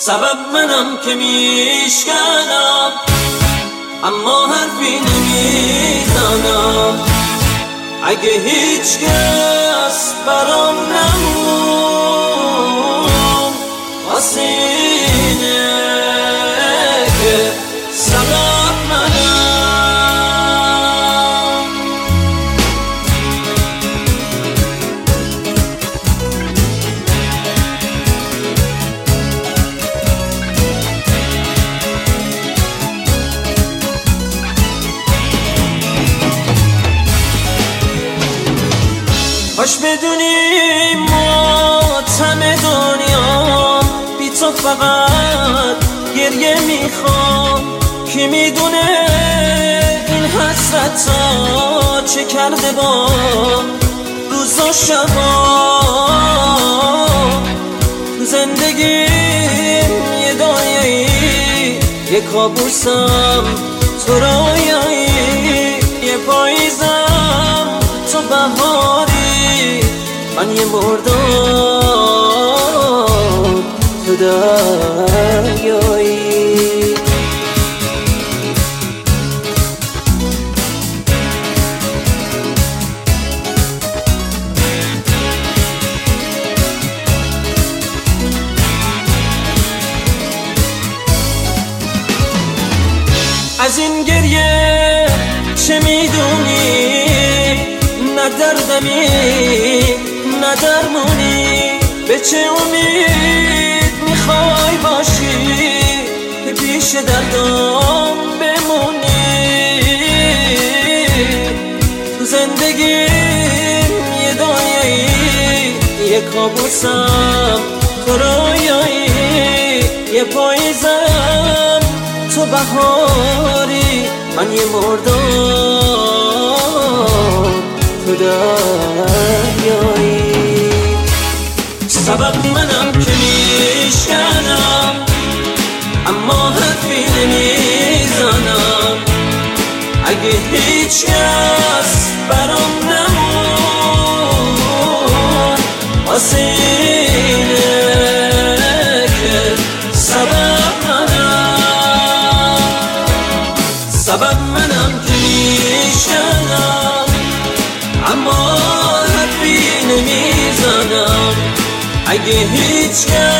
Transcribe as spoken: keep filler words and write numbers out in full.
سبب منم که میشکنم اما حرفی نمیزنم. اگه هیچ کس برام نمون واسه اینه که سبب منم. کاش بدونی ماتم دنیا بی تو فقط گریه میخوام. کی میدونه این حسرت ها چه کرده با روز و شبا. تو زندگیم یه دنیایی یه کابوسم تو رویایی. یه پاییزم تو بهاری من یه مردم تو دریایی. از این گریه چه میدونی؟ نه دردمی نه درمونی. به چه امید میخوای باشی که پیش دردم بمونی؟ تو زندگیم یه دنیایی یه کابوسم تو رویایی. یه پاییزم تو بهاری من یه مردم تو دریایی. سبب منم که میشکنم اما حرفی نمیزنم. اگه هیچ کس برام نمون واسه اینه که سبب منم. سبب منم که میشکنم اما حرفی نمیزنم. اگه هیچ کس